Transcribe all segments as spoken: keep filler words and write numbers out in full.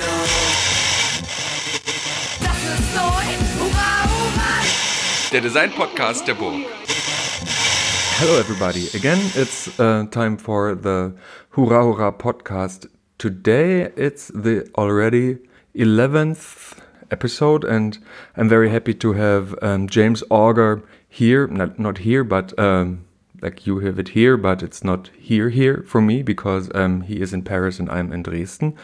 Der Design-Podcast der Burg. Hello everybody. Again, it's uh, time for the Hurra Hurra podcast. Today it's the already eleventh episode and I'm very happy to have um, James Auger here. Not, not here, but um, like you have it here, but it's not here here for me because um, he is in Paris and I'm in Dresden.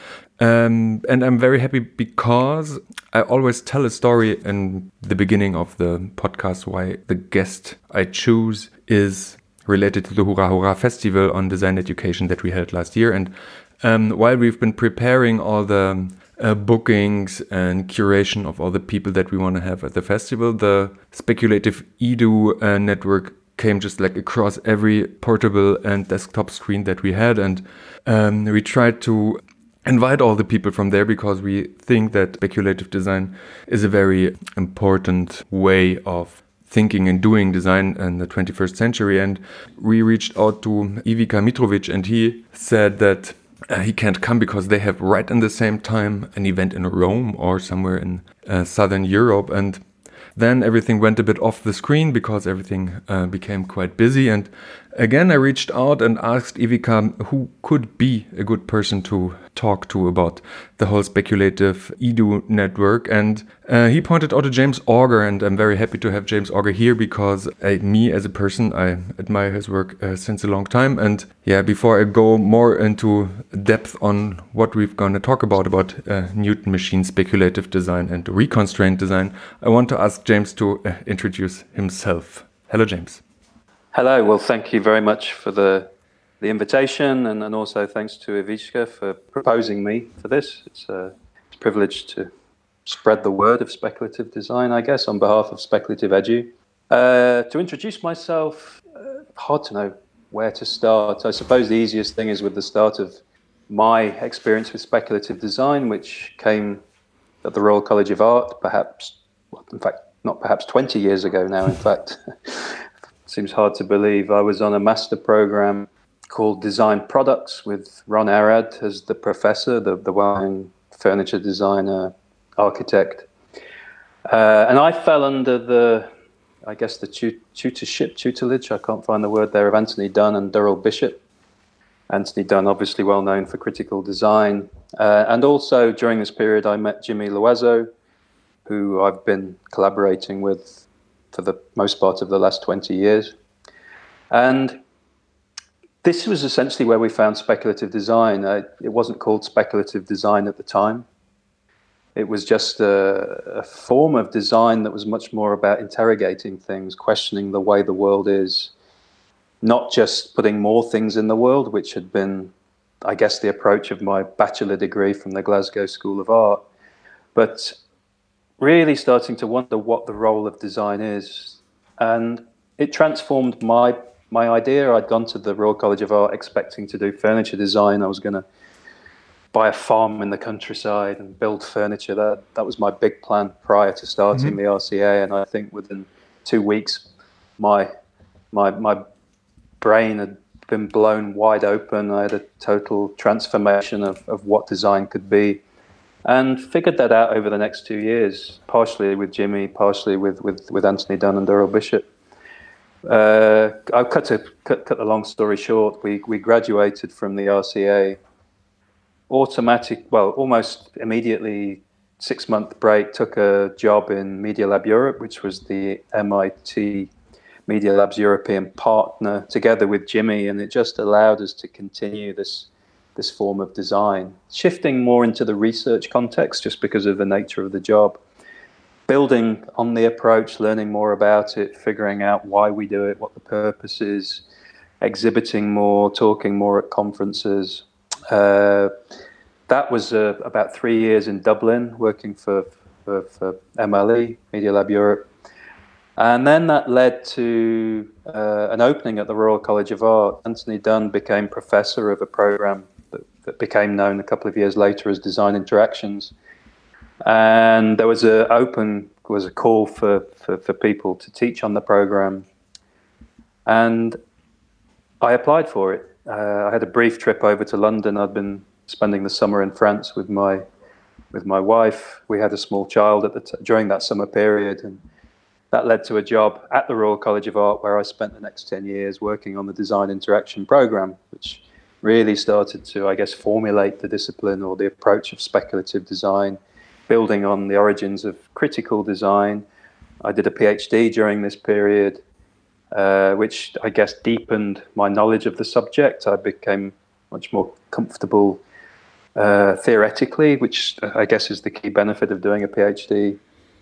Um, and I'm very happy because I always tell a story in the beginning of the podcast why the guest I choose is related to the Hurra Hurra Festival on Design Education that we held last year. And um, while we've been preparing all the uh, bookings and curation of all the people that we want to have at the festival, the Speculative Edu uh, network came just like across every portable and desktop screen that we had. And um, we tried to invite all the people from there because we think that speculative design is a very important way of thinking and doing design in the twenty-first century. And we reached out to Ivica Mitrovic and he said that uh, he can't come because they have right in the same time an event in Rome or somewhere in uh, Southern Europe. And then everything went a bit off the screen because everything uh, became quite busy. And again, I reached out and asked Ivica who could be a good person to talk to about the whole speculative Edu network. And uh, he pointed out to James Auger, and I'm very happy to have James Auger here because I, me as a person, I admire his work uh, since a long time. And yeah, before I go more into depth on what we're going to talk about, about uh, Newton machine speculative design and reconstraint design, I want to ask James to uh, introduce himself. Hello, James. Hello. Well, thank you very much for the the invitation, and, and also thanks to Ivica for proposing me for this. It's a, it's a privilege to spread the word of speculative design, I guess, on behalf of Speculative Edu. Uh, to introduce myself, uh, hard to know where to start. I suppose the easiest thing is with the start of my experience with speculative design, which came at the Royal College of Art, perhaps, well, in fact, not perhaps twenty years ago now, in fact. Seems hard to believe. I was on a master program called Design Products with Ron Arad as the professor, the, the well-known furniture designer, architect. Uh, and I fell under the, I guess, the tut- tutorship, tutelage, I can't find the word there, of Anthony Dunn and Durrell Bishop. Anthony Dunn, obviously well known for critical design. Uh, and also during this period, I met Jimmy Loiseau, who I've been collaborating with for the most part of the last twenty years. And this was essentially where we found speculative design. Uh, it wasn't called speculative design at the time. It was just a, a form of design that was much more about interrogating things, questioning the way the world is, not just putting more things in the world, which had been, I guess, the approach of my bachelor degree from the Glasgow School of Art, but really starting to wonder what the role of design is. And it transformed my my idea. I'd gone to the Royal College of Art expecting to do furniture design. I was going to buy a farm in the countryside and build furniture. That that was my big plan prior to starting mm-hmm. the R C A. And I think within two weeks, my my my brain had been blown wide open. I had a total transformation of, of what design could be. And figured that out over the next two years, partially with Jimmy, partially with, with, with Anthony Dunn and Durrell Bishop. Uh, I'll cut, to, cut cut the long story short. We we graduated from the R C A. Automatic, well, almost immediately, six month break. Took a job in Media Lab Europe, which was the M I T Media Lab's European partner, together with Jimmy, and it just allowed us to continue this. this form of design, shifting more into the research context just because of the nature of the job, building on the approach, learning more about it, figuring out why we do it, what the purpose is, exhibiting more, talking more at conferences. Uh, that was uh, about three years in Dublin, working for, for, for M L E, Media Lab Europe. And then that led to uh, an opening at the Royal College of Art. Anthony Dunn became professor of a program that, that became known a couple of years later as Design Interactions. And there was a open was a call for, for, for people to teach on the program. And I applied for it. Uh, I had a brief trip over to London. I'd been spending the summer in France with my with my wife. We had a small child at the t- during that summer period, and that led to a job at the Royal College of Art, where I spent the next ten years working on the design interaction program, which really started to, I guess, formulate the discipline or the approach of speculative design, building on the origins of critical design. I did a PhD during this period, uh, which I guess deepened my knowledge of the subject. I became much more comfortable uh, theoretically, which I guess is the key benefit of doing a PhD.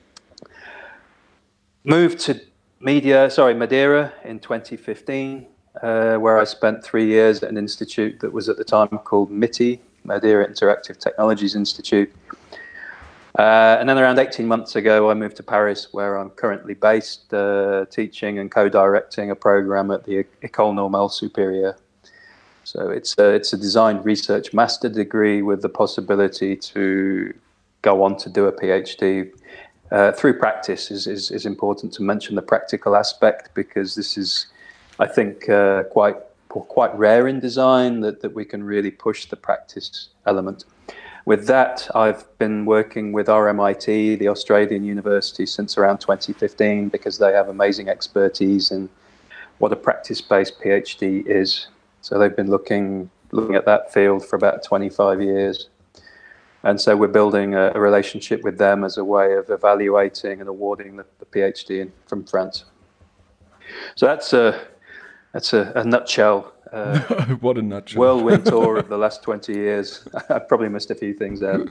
Moved to Media, sorry, Madeira in twenty fifteen, uh, where I spent three years at an institute that was at the time called MITI, Madeira Interactive Technologies Institute. Uh, and then around eighteen months ago, I moved to Paris, where I'm currently based, uh, teaching and co-directing a program at the École Normale Supérieure. So it's a, it's a design research master degree with the possibility to go on to do a PhD. Uh, through practice is, is, is important to mention the practical aspect, because this is, I think, uh, quite quite rare in design that, that we can really push the practice element. With that, I've been working with R M I T, the Australian university, since around twenty fifteen, because they have amazing expertise in what a practice-based PhD is. So they've been looking looking at that field for about twenty-five years. And so we're building a, a relationship with them as a way of evaluating and awarding the, the PhD in, from France. So that's a that's a, a nutshell. Uh, what a nutshell! Whirlwind tour of the last twenty years. I probably missed a few things out.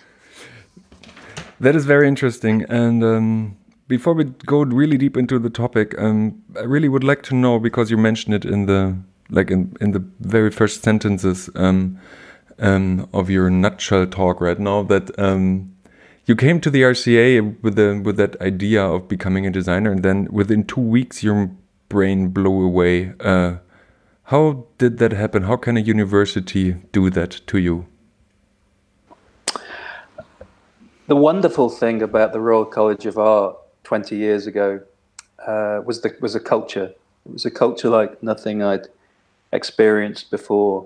That is very interesting. And um, before we go really deep into the topic, um, I really would like to know, because you mentioned it in the like in, in the very first sentences. Um, Um, of your nutshell talk right now, that um, you came to the R C A with the with that idea of becoming a designer, and then within two weeks your brain blew away. Uh, how did that happen? How can a university do that to you? The wonderful thing about the Royal College of Art twenty years ago uh, was the was a culture. It was a culture like nothing I'd experienced before.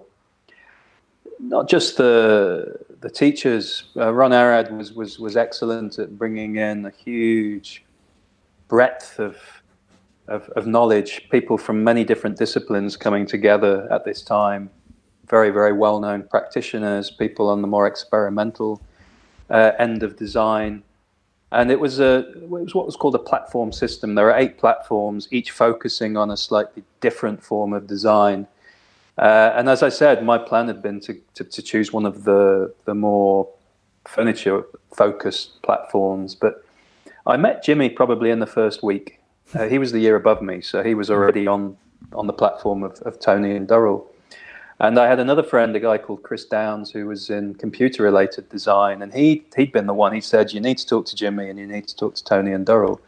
Not just the the teachers. Uh, Ron Arad was, was was excellent at bringing in a huge breadth of, of of knowledge. People from many different disciplines coming together at this time. Very very well known practitioners. People on the more experimental uh, end of design, and it was a it was what was called a platform system. There are eight platforms, each focusing on a slightly different form of design. Uh, and as I said, my plan had been to, to, to choose one of the, the more furniture-focused platforms. But I met Jimmy probably in the first week. Uh, he was the year above me, so he was already on, on the platform of, of Tony and Durrell. And I had another friend, a guy called Chris Downs, who was in computer-related design. And he, he'd been the one, he said, you need to talk to Jimmy and you need to talk to Tony and Durrell.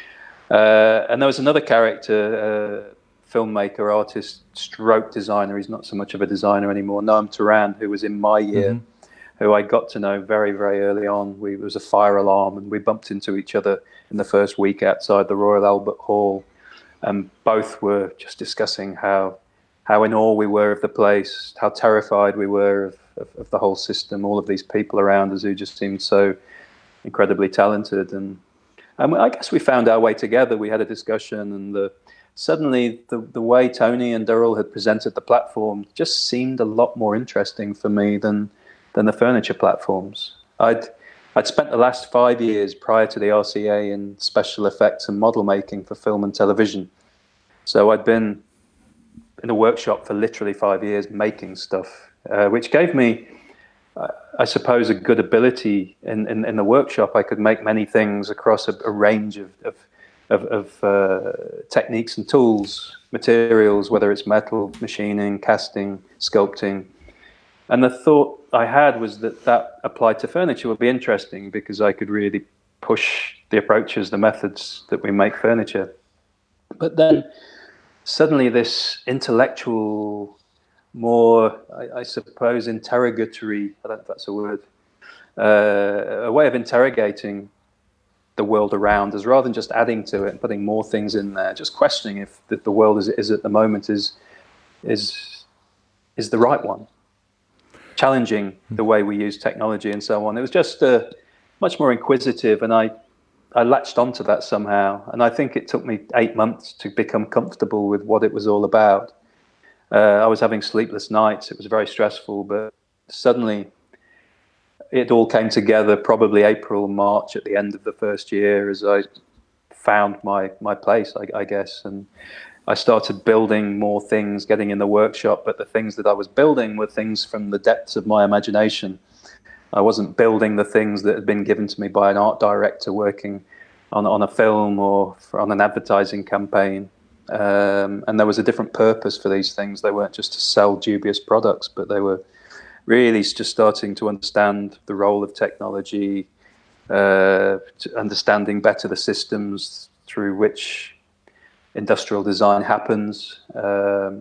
Uh, and there was another character, uh, filmmaker, artist, stroke designer. He's not so much of a designer anymore. Noam Turan, who was in my year, mm-hmm. who I got to know very, very early on. We, it was a fire alarm, and we bumped into each other in the first week outside the Royal Albert Hall. And both were just discussing how how in awe we were of the place, how terrified we were of, of, of the whole system, all of these people around us who just seemed so incredibly talented. And, and I guess we found our way together. We had a discussion, and the Suddenly, the, the way Tony and Durrell had presented the platform just seemed a lot more interesting for me than than the furniture platforms. I'd I'd spent the last five years prior to the R C A in special effects and model making for film and television. So I'd been in a workshop for literally five years making stuff, uh, which gave me, uh, I suppose, a good ability in, in, in the workshop. I could make many things across a, a range of, of of, of uh, techniques and tools, materials, whether it's metal, machining, casting, sculpting. And the thought I had was that that applied to furniture would be interesting, because I could really push the approaches, the methods that we make furniture. But then suddenly this intellectual, more, I, I suppose, interrogatory, I don't know if that's a word, uh, a way of interrogating the world around us, rather than just adding to it and putting more things in there, just questioning if the, the world as it is at the moment is is is the right one. challenging the way we use technology and so on. It was just uh, much more inquisitive, and I, I latched onto that somehow. And I think it took me eight months to become comfortable with what it was all about. Uh, I was having sleepless nights. It was very stressful, but suddenly it all came together probably April, March at the end of the first year as I found my, my place, I, I guess. And I started building more things, getting in the workshop, but the things that I was building were things from the depths of my imagination. I wasn't building the things that had been given to me by an art director working on, on a film or for, on an advertising campaign. Um, and there was a different purpose for these things. They weren't just to sell dubious products, but they were really just starting to understand the role of technology, uh, understanding better the systems through which industrial design happens, um,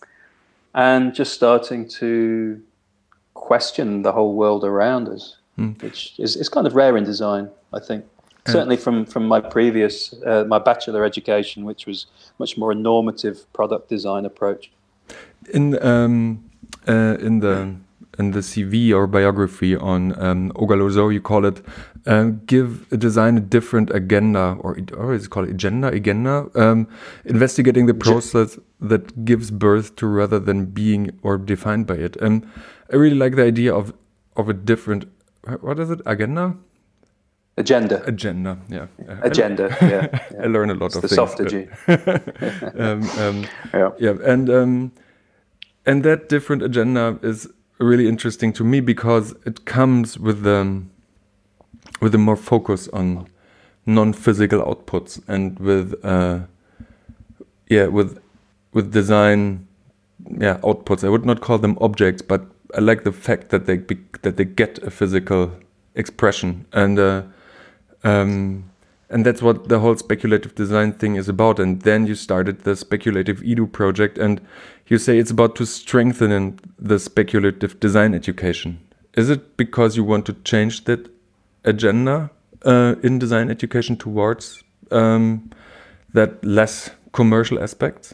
and just starting to question the whole world around us, mm. which is, is kind of rare in design, I think. Yeah. Certainly from, from my previous, uh, my bachelor education, which was much more a normative product design approach. In um, uh, in the in the C V or biography on um, Ogalozo, you call it uh, give a design a different agenda, or, or is it called agenda, agenda, um, investigating the process that gives birth to rather than being or defined by it. Um, I really like the idea of of a different, what is it, agenda? Agenda. Agenda, yeah. Agenda, I, yeah, yeah. I learn a lot it's of the things. Softer G. um, um, yeah. yeah, and um, and that different agenda is really interesting to me because it comes with um, with a more focus on non-physical outputs and with uh, yeah with with design yeah outputs. I would not call them objects, but I like the fact that they be, that they get a physical expression, and uh, um, and that's what the whole speculative design thing is about. And then you started the Speculative Edu project, and you say it's about to strengthen the speculative design education. Is it because you want to change that agenda uh, in design education towards um, that less commercial aspects?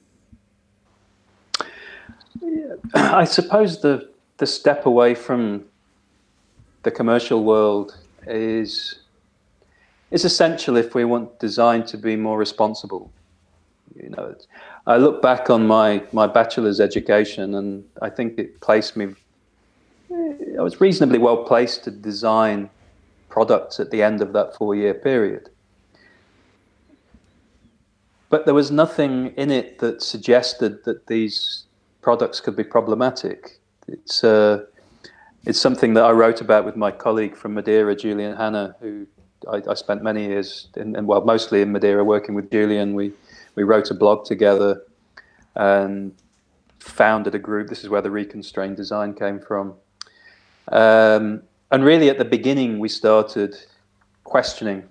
I suppose the the step away from the commercial world is is essential if we want design to be more responsible. You know, I look back on my my bachelor's education, and I think it placed me. I was reasonably well placed to design products at the end of that four-year period. But there was nothing in it that suggested that these products could be problematic. It's uh, it's something that I wrote about with my colleague from Madeira, Julian Hanna, who I, I spent many years in, and well, mostly in Madeira, working with Julian. We we wrote a blog together and founded a group. This is where the reconstrained design came from. Um, and really, at the beginning, we started questioning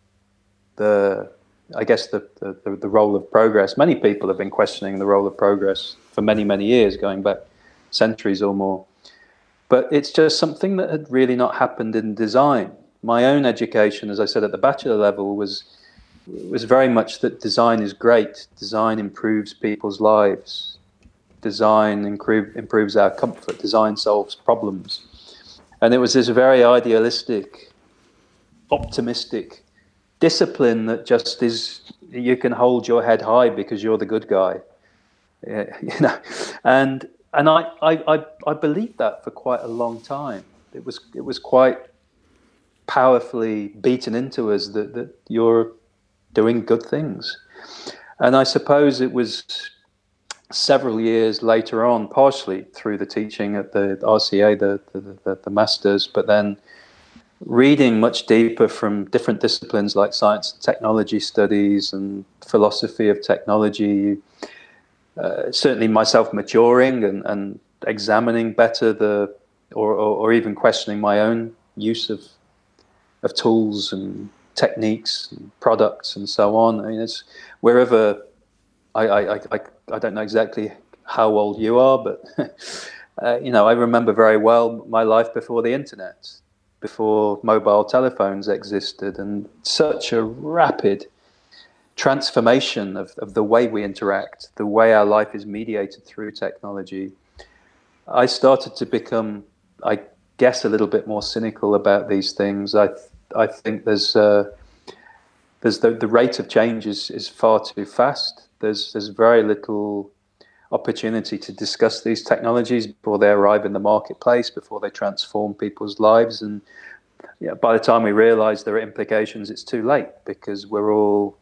the, I guess, the, the the role of progress. Many people have been questioning the role of progress for many, many years, going back centuries or more. But it's just something that had really not happened in design. My own education, as I said, at the bachelor level was was very much that design is great. Design improves people's lives. Design improve, improves our comfort. Design solves problems. And it was this very idealistic, optimistic discipline that just is, you can hold your head high because you're the good guy. Yeah, you know, and and I, I, I, I believed that for quite a long time. It was it was quite powerfully beaten into us that, that you're doing good things. And I suppose it was several years later on, partially through the teaching at the R C A, the, the, the, the masters, but then reading much deeper from different disciplines like science and technology studies and philosophy of technology, uh, certainly myself maturing and, and examining better the, or, or, or even questioning my own use of of tools and techniques and products and so on. I mean, it's wherever, I, I, I, I don't know exactly how old you are, but, uh, you know, I remember very well my life before the internet, before mobile telephones existed, and such a rapid transformation of, of the way we interact, the way our life is mediated through technology. I started to become, I guess, a little bit more cynical about these things. I I think there's uh, there's the, the rate of change is, is far too fast. There's there's very little opportunity to discuss these technologies before they arrive in the marketplace, before they transform people's lives. And yeah, by the time we realize there are implications, it's too late, because we're all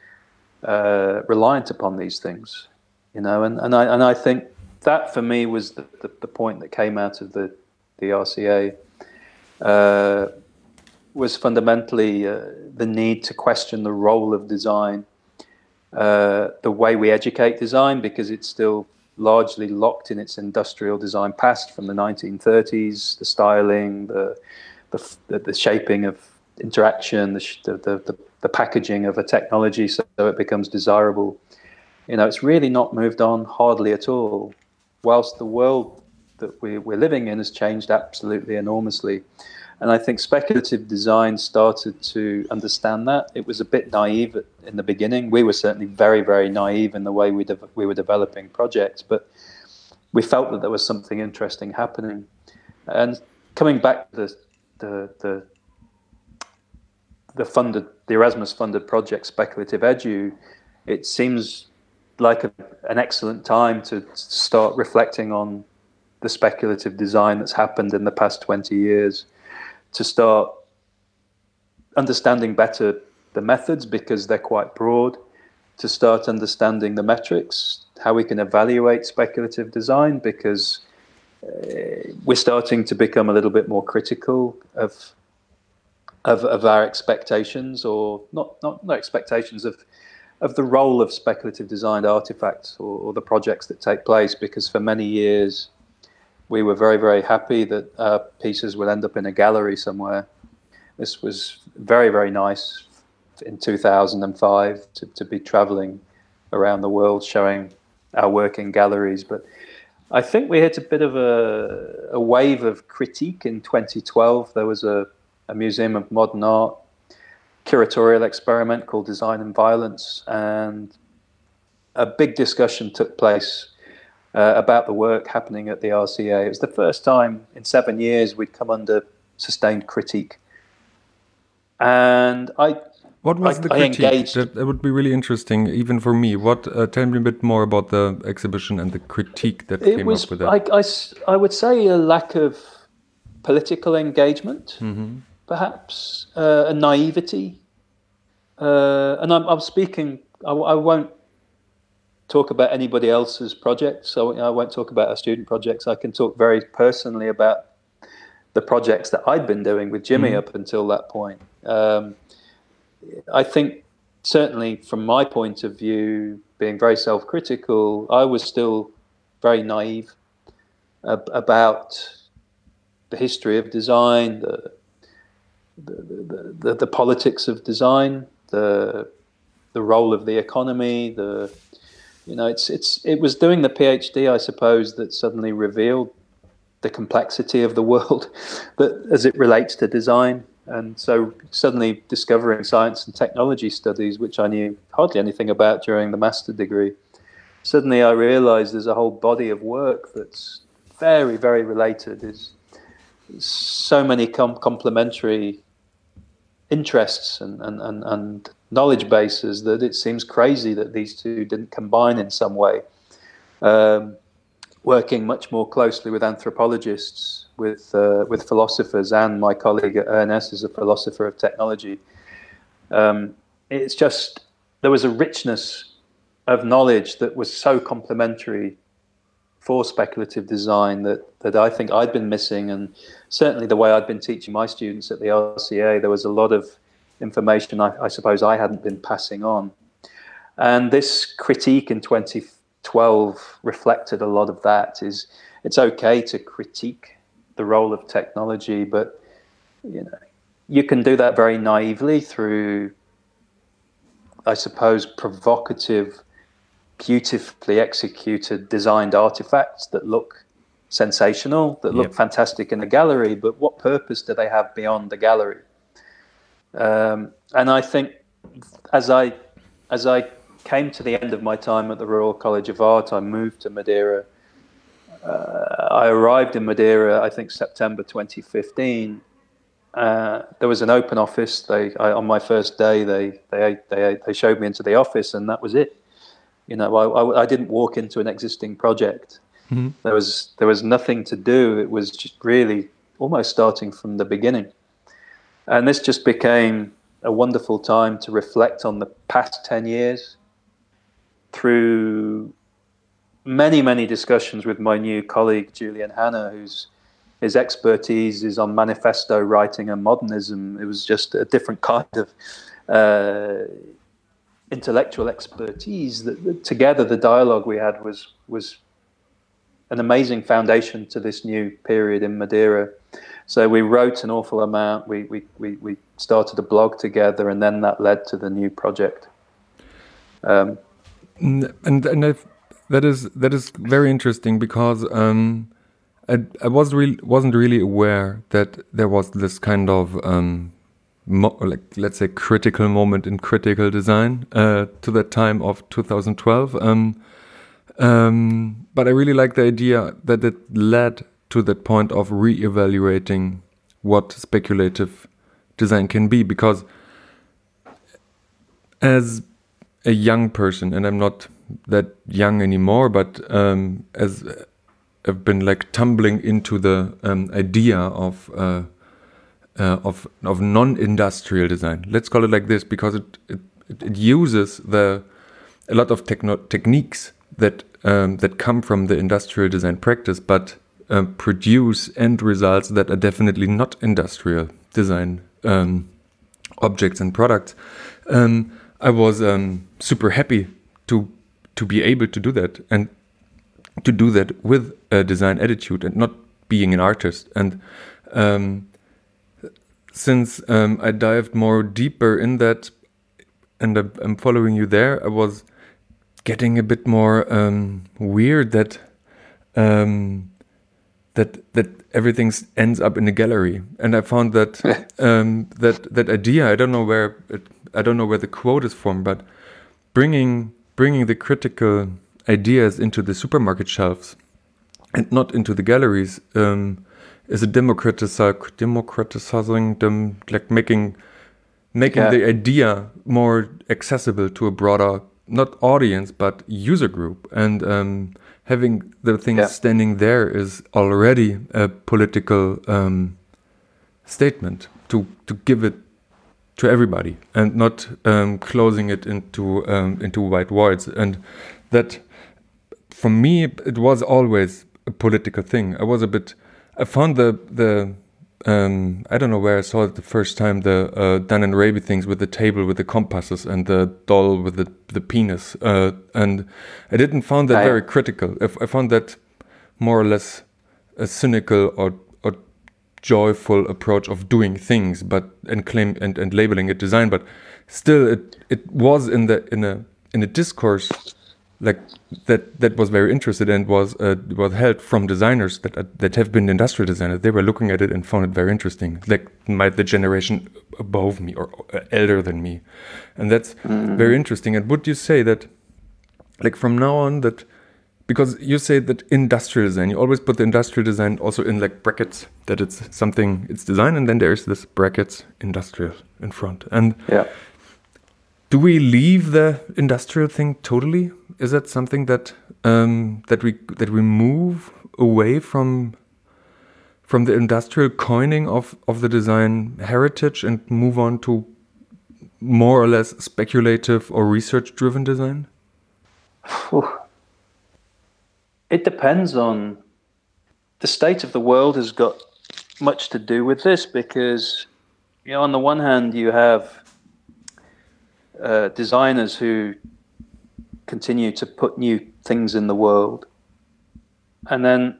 uh, reliant upon these things, you know. And, and I and I think that for me was the, the, the point that came out of the the R C A. Uh, was fundamentally uh, the need to question the role of design, uh, the way we educate design, because it's still largely locked in its industrial design past from the nineteen thirties, the styling, the the, the shaping of interaction, the, the, the, the packaging of a technology so it becomes desirable. You know, it's really not moved on hardly at all, whilst the world that we, we're living in has changed absolutely enormously. And I think speculative design started to understand that. It was a bit naive in the beginning. We were certainly very, very naive in the way we de- we were developing projects, but we felt that there was something interesting happening. And coming back to the the the, the funded the Erasmus funded project Speculative Edu, it seems like a, an excellent time to start reflecting on the speculative design that's happened in the past twenty years. To start understanding better the methods, because they're quite broad, to start understanding the metrics, how we can evaluate speculative design, because uh, we're starting to become a little bit more critical of of, of our expectations, or not, not not expectations of of the role of speculative designed artifacts or, or the projects that take place, because for many years we were very, very happy that uh, pieces would end up in a gallery somewhere. This was very, very nice in two thousand five to, to be traveling around the world showing our work in galleries. But I think we hit a bit of a, a wave of critique in twenty twelve. There was a, a Museum of Modern Art curatorial experiment called Design and Violence, and a big discussion took place Uh, about the work happening at the R C A. It was the first time in seven years we'd come under sustained critique. And I What was I, the I critique? engaged. That, that would be really interesting, even for me. What? Uh, tell me a bit more about the exhibition and the critique that It came was, up with that. I, I, I would say, a lack of political engagement, mm-hmm. perhaps, uh, a naivety. Uh, and I'm, I'm speaking, I, I won't talk about anybody else's projects. So I won't talk about our student projects. I can talk very personally about the projects that I'd been doing with Jimmy mm-hmm. up until that point. Um, I think certainly from my point of view, being very self-critical, I was still very naive ab- about the history of design, the the, the, the, the politics of design, the the role of the economy, the You know, it's it's it was doing the PhD, I suppose, that suddenly revealed the complexity of the world that as it relates to design. And so suddenly discovering science and technology studies, which I knew hardly anything about during the master degree, suddenly I realized there's a whole body of work that's very, very related. There's so many com- complementary interests and, and, and, and knowledge bases that it seems crazy that these two didn't combine in some way. Um, working much more closely with anthropologists, with uh, with philosophers, and my colleague at E N S is a philosopher of technology. Um, it's just, there was a richness of knowledge that was so complementary for speculative design that, that I think I'd been missing. And certainly the way I'd been teaching my students at the R C A, there was a lot of information I, I suppose I hadn't been passing on. And this critique in twenty twelve reflected a lot of that. Is it's okay to critique the role of technology, but you know, you can do that very naively through, I suppose, provocative, beautifully executed, designed artifacts that look sensational, that look yep. fantastic in a gallery, but what purpose do they have beyond the gallery? Um, and I think as I as I came to the end of my time at the Royal College of Art, I moved to Madeira. uh, I arrived in Madeira, I think September twenty fifteen. Uh, there was an open office. They I, on my first day, they they they they showed me into the office, and that was it. You know, I I, I didn't walk into an existing project. Mm-hmm. There was there was nothing to do. It was just really almost starting from the beginning, and this just became a wonderful time to reflect on the past ten years through many, many discussions with my new colleague, Julian Hanna, whose his expertise is on manifesto writing and modernism. It was just a different kind of uh, intellectual expertise. That, that together, the dialogue we had was was an amazing foundation to this new period in Madeira. So we wrote an awful amount. We we we, we started a blog together, and then that led to the new project. Um, and and I've, that is that is very interesting because um, I I was really wasn't really aware that there was this kind of um, mo- like let's say critical moment in critical design uh, to that time of two thousand twelve. Um, um, but I really like the idea that it led to that point of re-evaluating what speculative design can be, because as a young person, and I'm not that young anymore, but um, as I've been like tumbling into the um, idea of uh, uh, of of non-industrial design. Let's call it like this, because it it, it uses the a lot of techno- techniques that um, that come from the industrial design practice, but uh, produce end results that are definitely not industrial design um, objects and products. Um, I was um, super happy to to be able to do that, and to do that with a design attitude and not being an artist. And um, since um, I dived more deeper in that, and I'm following you there, I was getting a bit more um, weird that um, that that everything ends up in a gallery. And I found that um, that that idea. I don't know where it, I don't know where the quote is from, but bringing bringing the critical ideas into the supermarket shelves and not into the galleries um, is a democratici- democratizing them, like making making yeah. the idea more accessible to a broader, not audience, but user group. And um, having the things yeah. standing there is already a political um, statement to, to give it to everybody, and not um, closing it into um, into white voids. And that, for me, it was always a political thing. I was a bit, I found the, the um, I don't know where I saw it the first time, the uh, Dan and Raby things with the table with the compasses and the doll with the, the penis. Uh, and I didn't find that I, very critical. I, I found that more or less a cynical or, or joyful approach of doing things, but and claim and, and labeling it design. But still, it it was in the in a in a discourse like that that was very interested and was uh, was held from designers that uh, that have been industrial designers. They were looking at it and found it very interesting, like my the generation above me or uh, elder than me, and that's mm. very interesting. And would you say that, like from now on, that because you say that industrial design, you always put the industrial design also in like brackets, that it's something, it's design, and then there's this brackets industrial in front. And yeah. do we leave the industrial thing totally? Is that something that um, that we that we move away from from the industrial coining of, of the design heritage and move on to more or less speculative or research-driven design? It depends on the state of the world. Has got much to do with this, because, you know, on the one hand you have uh, designers who continue to put new things in the world, and then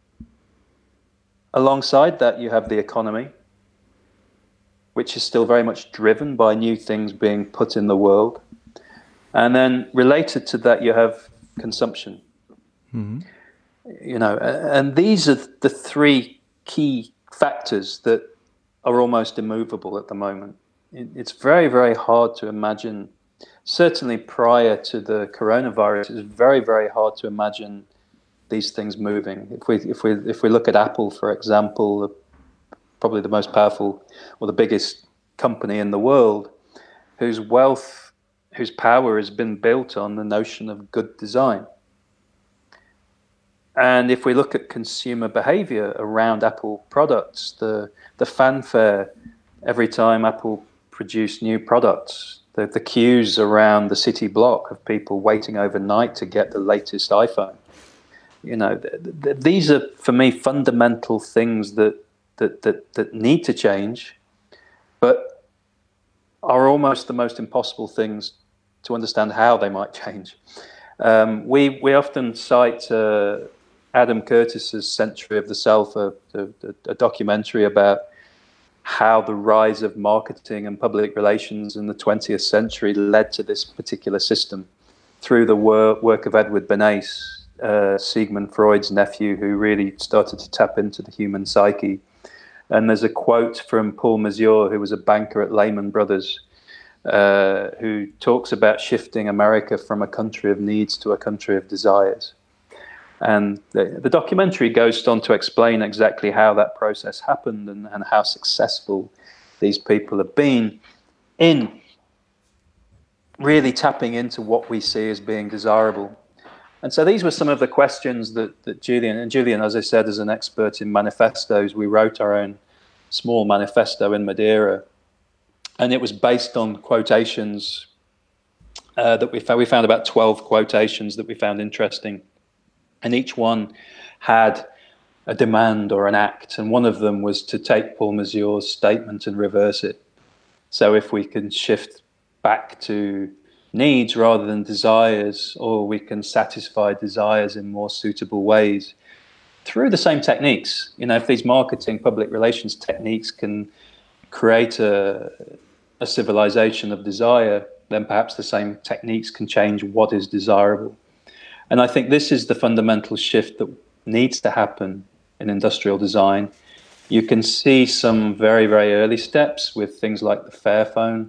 alongside that you have the economy, which is still very much driven by new things being put in the world, and then related to that you have consumption. Mm-hmm. You know, and these are the three key factors that are almost immovable at the moment. It's very, very hard to imagine, certainly prior to the coronavirus, it's very, very hard to imagine these things moving. If we if we if we look at Apple, for example, probably the most powerful or the biggest company in the world, whose wealth, whose power has been built on the notion of good design. And if we look at consumer behavior around Apple products, the the fanfare every time Apple produced new products, the, the queues around the city block of people waiting overnight to get the latest iPhone. You know, th- th- these are, for me, fundamental things that, that, that, that need to change, but are almost the most impossible things to understand how they might change. Um, we, we often cite uh, Adam Curtis's Century of the Self, a, a, a documentary about how the rise of marketing and public relations in the twentieth century led to this particular system through the wor- work of Edward Bernays, uh, Sigmund Freud's nephew, who really started to tap into the human psyche. And there's a quote from Paul Mazur, who was a banker at Lehman Brothers, uh, who talks about shifting America from a country of needs to a country of desires. And the, the documentary goes on to explain exactly how that process happened and, and how successful these people have been in really tapping into what we see as being desirable. And so these were some of the questions that, that Julian, and Julian, as I said, is an expert in manifestos. We wrote our own small manifesto in Madeira, and it was based on quotations uh, that we found. We found about twelve quotations that we found interesting. And each one had a demand or an act. And one of them was to take Paul Mazur's statement and reverse it. So if we can shift back to needs rather than desires, or we can satisfy desires in more suitable ways through the same techniques. You know, if these marketing public relations techniques can create a, a civilization of desire, then perhaps the same techniques can change what is desirable. And I think this is the fundamental shift that needs to happen in industrial design. You can see some very, very early steps with things like the Fairphone,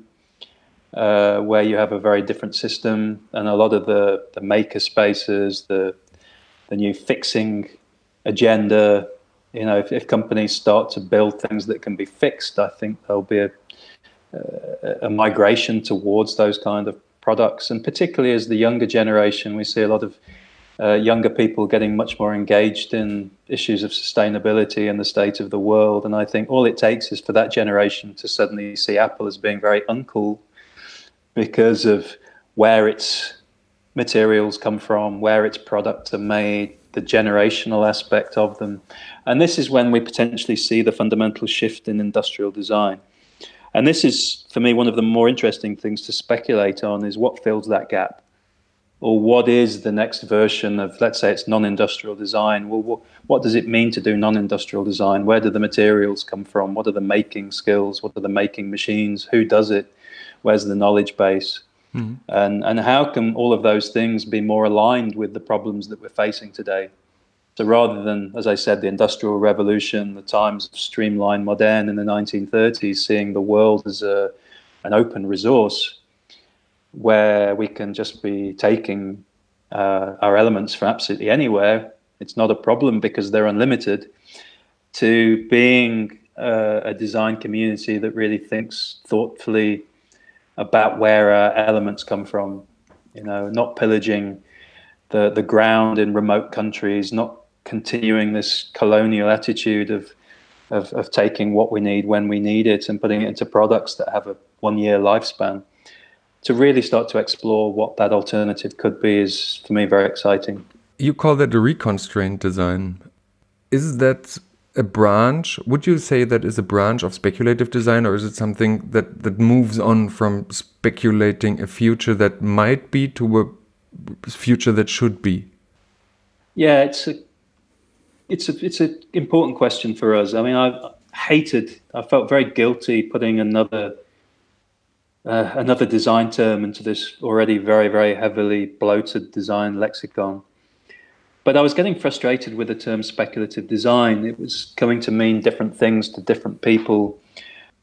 uh, where you have a very different system, and a lot of the, the maker spaces, the the new fixing agenda. You know, if, if companies start to build things that can be fixed, I think there'll be a, a, a migration towards those kind of products, and particularly as the younger generation, we see a lot of uh, younger people getting much more engaged in issues of sustainability and the state of the world. And I think all it takes is for that generation to suddenly see Apple as being very uncool because of where its materials come from, where its products are made, the generational aspect of them. And this is when we potentially see the fundamental shift in industrial design. And this is, for me, one of the more interesting things to speculate on is what fills that gap, or what is the next version of, let's say it's non-industrial design. Well, what, what does it mean to do non-industrial design? Where do the materials come from? What are the making skills? What are the making machines? Who does it? Where's the knowledge base? Mm-hmm. And, and how can all of those things be more aligned with the problems that we're facing today? So rather than, as I said, the Industrial Revolution, the times of streamlined modern in the nineteen thirties, seeing the world as a, an open resource where we can just be taking uh, our elements from absolutely anywhere, it's not a problem because they're unlimited, to being uh, a design community that really thinks thoughtfully about where our elements come from, you know, not pillaging the, the ground in remote countries, not continuing this colonial attitude of, of of taking what we need when we need it and putting it into products that have a one-year lifespan. To really start to explore what that alternative could be is, for me, very exciting. You call that a reconstraint design. Is that a branch? Would you say that is a branch of speculative design, or is it something that, that moves on from speculating a future that might be to a future that should be? Yeah, it's a It's a it's an important question for us. I mean, I hated, I felt very guilty putting another uh, another design term into this already very, very heavily bloated design lexicon. But I was getting frustrated with the term speculative design. It was coming to mean different things to different people.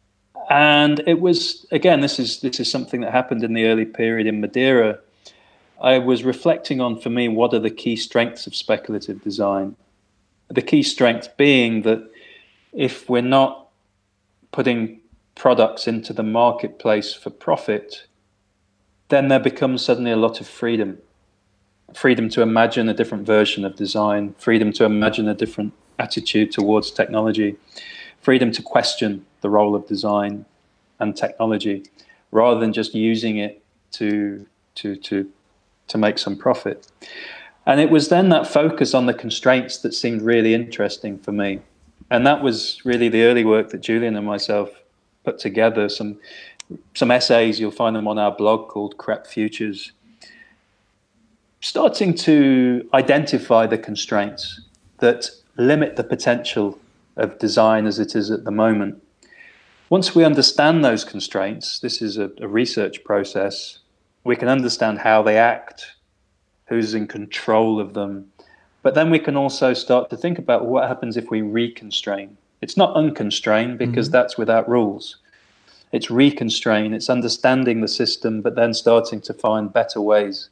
And it was, again, this is this is something that happened in the early period in Madeira. I was reflecting on, for me, what are the key strengths of speculative design? The key strength being that if we're not putting products into the marketplace for profit, then there becomes suddenly a lot of freedom. Freedom to imagine a different version of design, freedom to imagine a different attitude towards technology, freedom to question the role of design and technology, rather than just using it to to to to make some profit. And it was then that focus on the constraints that seemed really interesting for me. And that was really the early work that Julian and myself put together, some some essays, you'll find them on our blog, called Crep Futures, starting to identify the constraints that limit the potential of design as it is at the moment. Once we understand those constraints, this is a, a research process, we can understand how they act, who's in control of them, but then we can also start to think about what happens if we reconstrain. It's not unconstrained, because mm-hmm. that's without rules. It's reconstrain, it's understanding the system, but then starting to find better ways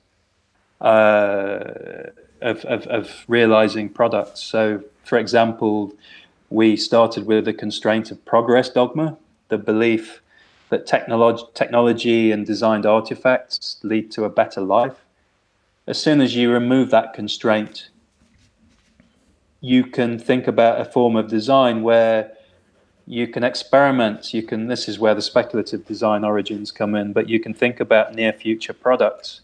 uh, of, of, of realizing products. So, for example, we started with the constraint of progress dogma, the belief that technolog- technology and designed artifacts lead to a better life. As soon as you remove that constraint, you can think about a form of design where you can experiment, you can, this is where the speculative design origins come in, but you can think about near future products.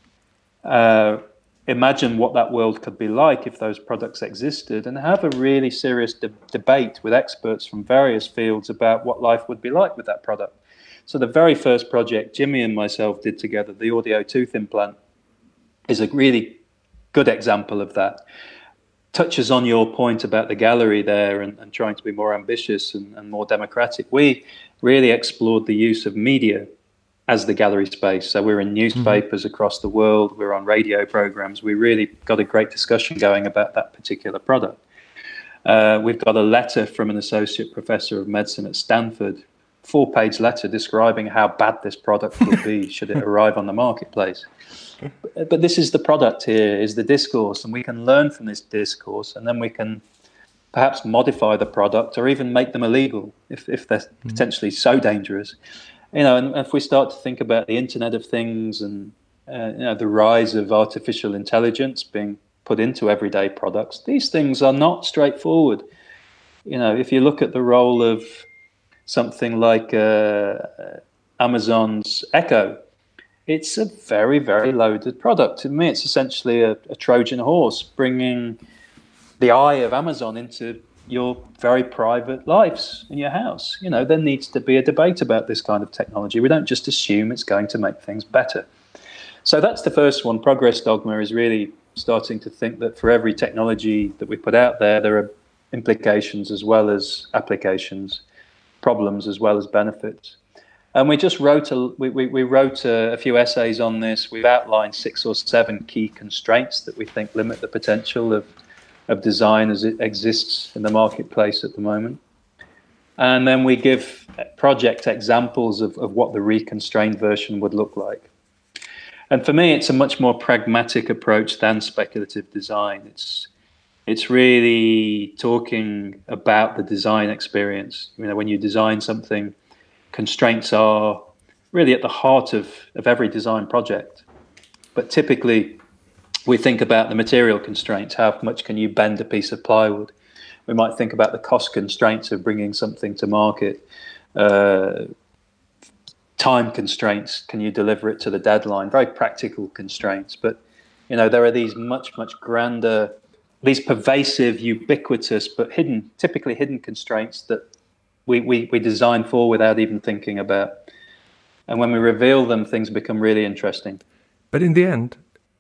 Uh, imagine what that world could be like if those products existed, and have a really serious de- debate with experts from various fields about what life would be like with that product. So the very first project Jimmy and myself did together, the audio tooth implant, is a really good example of that. Touches on your point about the gallery there and, and trying to be more ambitious and, and more democratic. We really explored the use of media as the gallery space. So we're in newspapers mm-hmm. across the world, we're on radio programs. We really got a great discussion going about that particular product. Uh, we've got a letter from an associate professor of medicine at Stanford, four-page letter describing how bad this product would be should it arrive on the marketplace. But, but this is the product here, is the discourse, and we can learn from this discourse, and then we can perhaps modify the product or even make them illegal if, if they're mm-hmm. potentially so dangerous. You know, and if we start to think about the Internet of Things and uh, you know, the rise of artificial intelligence being put into everyday products, these things are not straightforward. You know, if you look at the role of something like uh, Amazon's Echo, it's a very, very loaded product. To me, it's essentially a, a Trojan horse, bringing the eye of Amazon into your very private lives in your house. You know, there needs to be a debate about this kind of technology. We don't just assume it's going to make things better. So that's the first one. Progress dogma is really starting to think that for every technology that we put out there, there are implications as well as applications, problems as well as benefits. And we just wrote a we, we, we wrote a, a few essays on this. We've outlined six or seven key constraints that we think limit the potential of of design as it exists in the marketplace at the moment. And then we give project examples of, of what the reconstrained version would look like. And for me, it's a much more pragmatic approach than speculative design. It's it's really talking about the design experience. You know, when you design something, constraints are really at the heart of, of every design project. But typically, we think about the material constraints. How much can you bend a piece of plywood? We might think about the cost constraints of bringing something to market. Uh, time constraints, can you deliver it to the deadline? Very practical constraints. But, you know, there are these much, much grander, these pervasive, ubiquitous, but hidden, typically hidden constraints that we, we, we design for without even thinking about. And when we reveal them, things become really interesting. But in the end,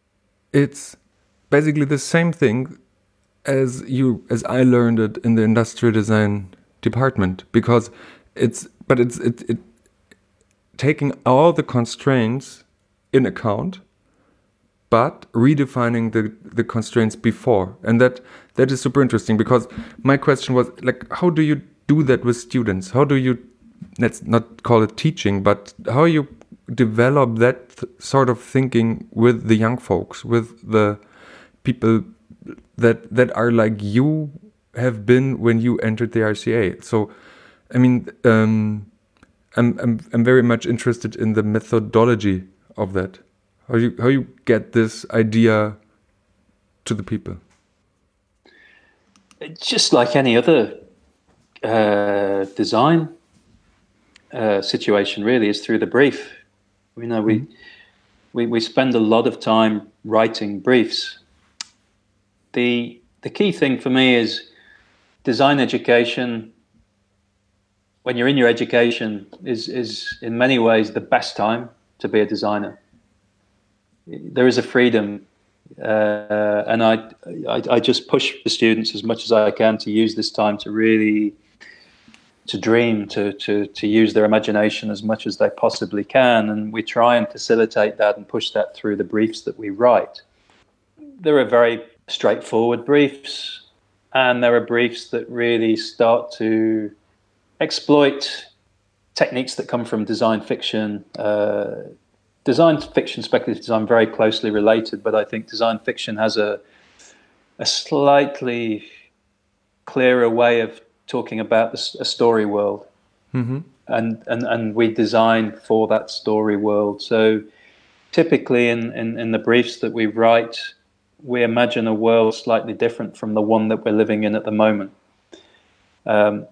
it's basically the same thing as you, as I learned it in the industrial design department, because it's, but it's it, it taking all the constraints in account, but redefining the, the constraints before. And that that is super interesting, because my question was, like, how do you do that with students? How do you, let's not call it teaching, but how are you develop that th- sort of thinking with the young folks, with the people that that are like you have been when you entered the R C A. So, I mean, um, I'm I'm I'm very much interested in the methodology of that. How you how you get this idea to the people? It's just like any other uh, design uh, situation, really, is through the brief. You know, we, we we spend a lot of time writing briefs. The the key thing for me is design education. When you're in your education, is is in many ways the best time to be a designer. There is a freedom. Uh, and I, I, I just push the students as much as I can to use this time to really, to dream, to, to, to use their imagination as much as they possibly can. And we try and facilitate that and push that through the briefs that we write. There are very straightforward briefs, and there are briefs that really start to exploit techniques that come from design fiction. Uh, Design fiction, speculative design, very closely related, but I think design fiction has a a slightly clearer way of talking about the, a story world, mm-hmm. and, and and we design for that story world. So typically in, in, in the briefs that we write, we imagine a world slightly different from the one that we're living in at the moment. Um,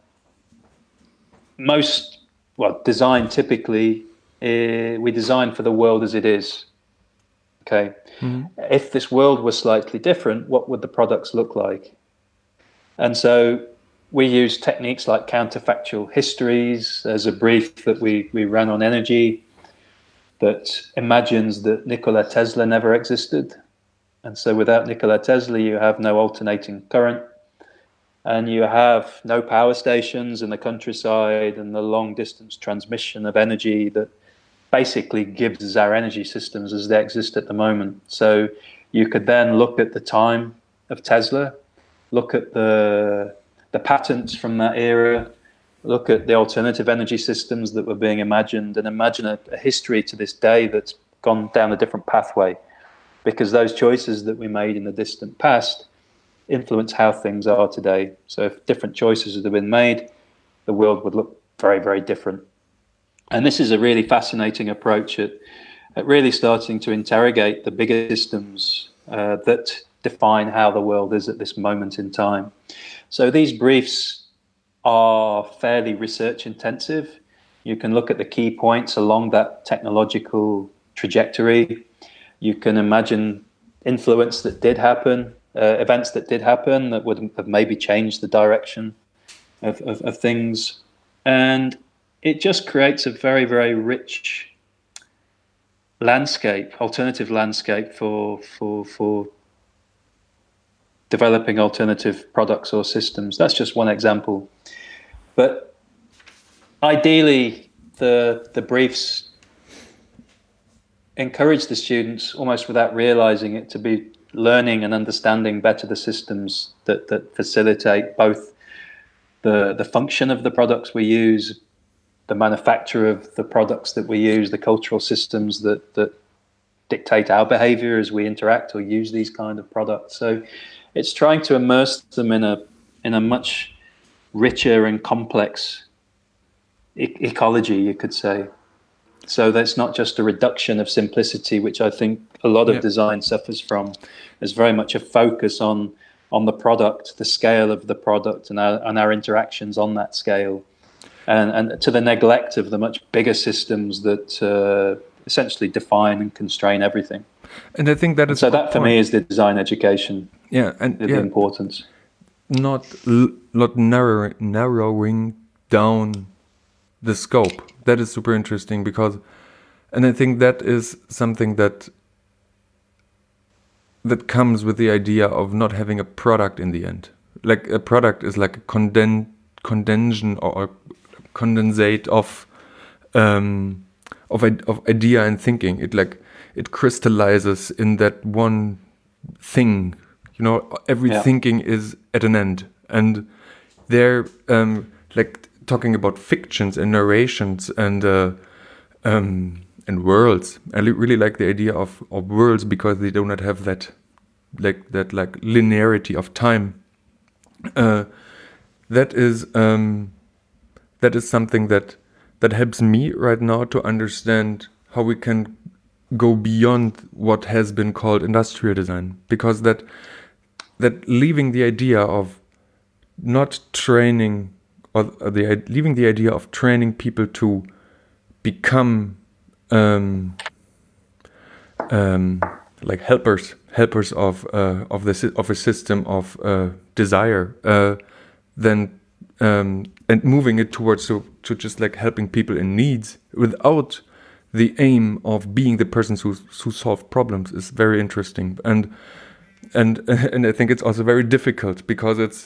most, well, design typically, Uh, we design for the world as it is. Okay. Mm-hmm. If this world was slightly different, what would the products look like? And so we use techniques like counterfactual histories. There's a brief that we, we ran on energy that imagines that Nikola Tesla never existed. And so without Nikola Tesla, you have no alternating current, and you have no power stations in the countryside and the long distance transmission of energy that basically gives our energy systems as they exist at the moment. So you could then look at the time of Tesla, look at the the patents from that era, look at the alternative energy systems that were being imagined, and imagine a, a history to this day that's gone down a different pathway, because those choices that we made in the distant past influence how things are today. So if different choices had been made, the world would look very, very different. And this is a really fascinating approach at, at really starting to interrogate the bigger systems uh, that define how the world is at this moment in time. So these briefs are fairly research intensive. You can look at the key points along that technological trajectory. You can imagine influence that did happen, uh, events that did happen that would have maybe changed the direction of, of, of things. And it just creates a very, very rich landscape, alternative landscape for for for developing alternative products or systems. That's just one example. But ideally, the the briefs encourage the students, almost without realizing it, to be learning and understanding better the systems that, that facilitate both the the function of the products we use, the manufacture of the products that we use, the cultural systems that, that dictate our behavior as we interact or use these kind of products. So it's trying to immerse them in a in a much richer and complex e- ecology, you could say. So that's not just a reduction of simplicity, which I think a lot of yeah. design suffers from. There's very much a focus on on the product, the scale of the product, and our, and our interactions on that scale. And, and to the neglect of the much bigger systems that uh, essentially define and constrain everything. And I think that is so that for point. me is the design education. Yeah, and the, yeah, the importance. Not not narrowing narrowing down the scope. That is super interesting because, and I think that is something that that comes with the idea of not having a product in the end. Like a product is like a conden condensation or a condensate of um, of of idea and thinking. It like it crystallizes in that one thing. You know, every yeah. thinking is at an end, and they're um, like talking about fictions and narrations and uh, um, and worlds. I li- really like the idea of, of worlds because they do not have that like that like linearity of time. Uh, that is um, that is something that that helps me right now to understand how we can go beyond what has been called industrial design, because that that leaving the idea of not training or the leaving the idea of training people to become um, um, like helpers helpers of uh, of the of a system of uh, desire, uh, then um, and moving it towards so to just like helping people in needs without the aim of being the persons who who solve problems is very interesting, and and and I think it's also very difficult because it's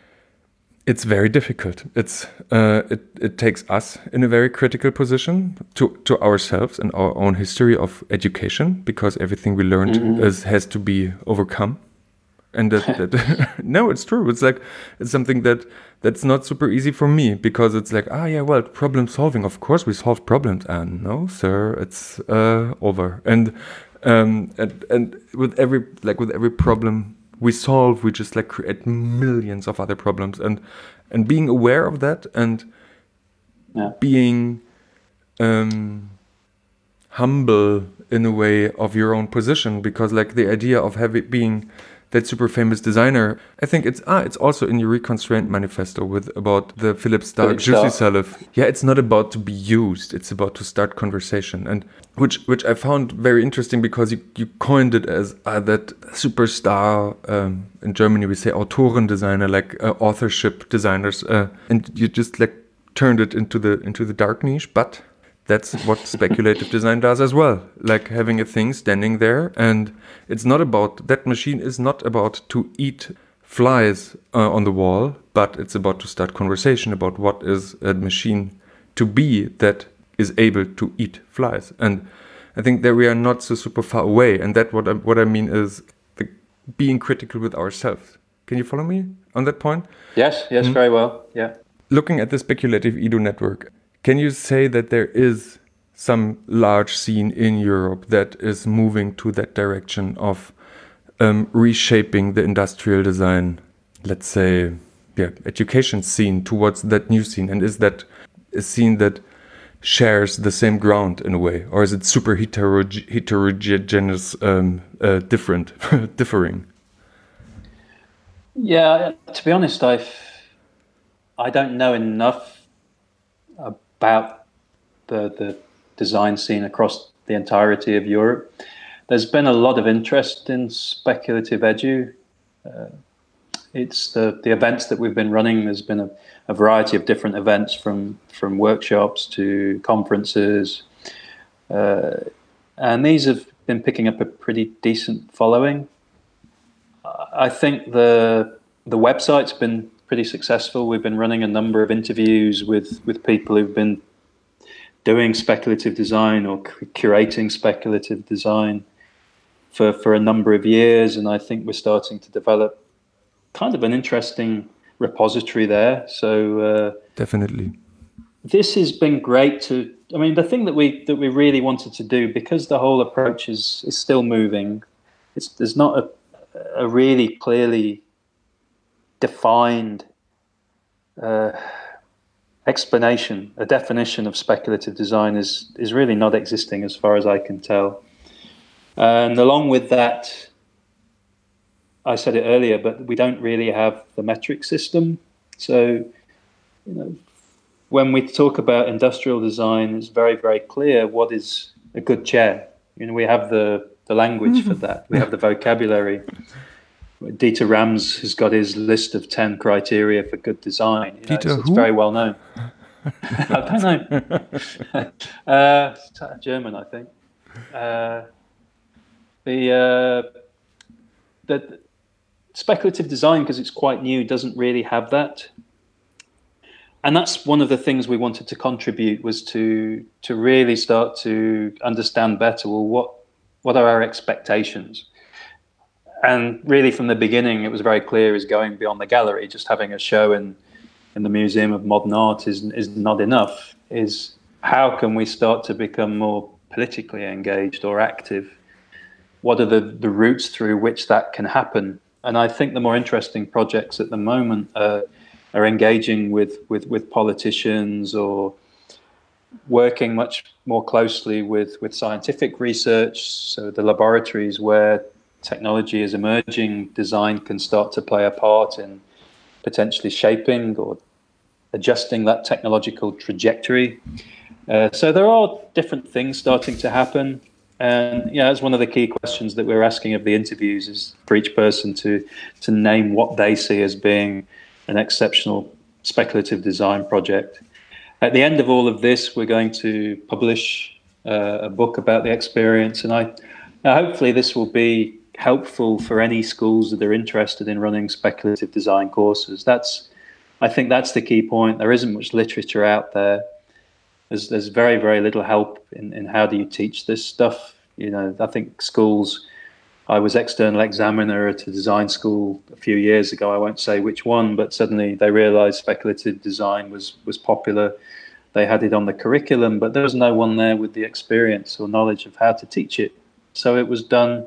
it's very difficult. It's uh, it it takes us in a very critical position to to ourselves and our own history of education, because everything we learned mm-hmm. is has to be overcome. And that, that no, it's true. It's like it's something that that's not super easy for me, because it's like, ah, yeah, well, problem solving. Of course, we solve problems. And no, sir, it's uh, over. And um, and and with every like with every problem we solve, we just like create millions of other problems. And and being aware of that and yeah. being um, humble in a way of your own position, because like the idea of having being that super famous designer, I think it's ah, it's also in your Reconstraint manifesto with about the Philip Stark Jussi Salif. Yeah, it's not about to be used; it's about to start conversation, and which which I found very interesting, because you, you coined it as uh, that superstar. Um, in Germany, we say Autorendesigner, like uh, authorship designers, uh, and you just like turned it into the into the dark niche, but that's what speculative design does as well, like having a thing standing there, and it's not about, that machine is not about to eat flies uh, on the wall, but it's about to start conversation about what is a machine to be that is able to eat flies. And I think that we are not so super far away, and that what I, what I mean is the, being critical with ourselves. Can you follow me on that point? Yes, yes, mm-hmm. very well, yeah. Looking at the speculative Edu network, can you say that there is some large scene in Europe that is moving to that direction of um, reshaping the industrial design, let's say, yeah, education scene towards that new scene? And is that a scene that shares the same ground in a way, or is it super heteroge- heterogeneous, um, uh, different, differing? Yeah, to be honest, I've I don't know enough about the the design scene across the entirety of Europe. There's been a lot of interest in speculative edu. Uh, it's the, the events that we've been running. There's been a, a variety of different events, from, from workshops to conferences. Uh, and these have been picking up a pretty decent following. I think the the website's been pretty successful. We've been running a number of interviews with, with people who've been doing speculative design or curating speculative design for, for a number of years. And I think we're starting to develop kind of an interesting repository there. So uh, definitely. This has been great to, I mean, the thing that we that we really wanted to do, because the whole approach is, is still moving, it's, there's not a, a really clearly defined uh, explanation, a definition of speculative design is is really not existing as far as I can tell. And along with that, I said it earlier, but we don't really have the metric system. So, you know, when we talk about industrial design, it's very, very clear what is a good chair. You know, we have the, the language for that. We have the vocabulary. Dieter Rams has got his list of ten criteria for good design. You know, Dieter it's, it's very well known. I don't know. uh, it's German, I think. Uh, the, uh, the speculative design, because it's quite new, doesn't really have that. And that's one of the things we wanted to contribute, was to to really start to understand better, well, what what are our expectations? And really from the beginning, it was very clear, is going beyond the gallery, just having a show in, in the Museum of Modern Art is is not enough. Is how can we start to become more politically engaged or active, what are the, the routes through which that can happen? And I think the more interesting projects at the moment uh, are engaging with, with, with politicians or working much more closely with, with scientific research. So the laboratories where technology is emerging, design can start to play a part in potentially shaping or adjusting that technological trajectory. Uh, so there are different things starting to happen. And yeah, that's one of the key questions that we're asking of the interviews, is for each person to to name what they see as being an exceptional speculative design project. At the end of all of this, we're going to publish uh, a book about the experience, and I now hopefully this will be helpful for any schools that are interested in running speculative design courses. That's, I think that's the key point. There isn't much literature out there. There's, there's very, very little help in, in how do you teach this stuff. You know, I think schools, I was external examiner at a design school a few years ago. I won't say which one, but suddenly they realized speculative design was, was popular. They had it on the curriculum, but there was no one there with the experience or knowledge of how to teach it. So it was done,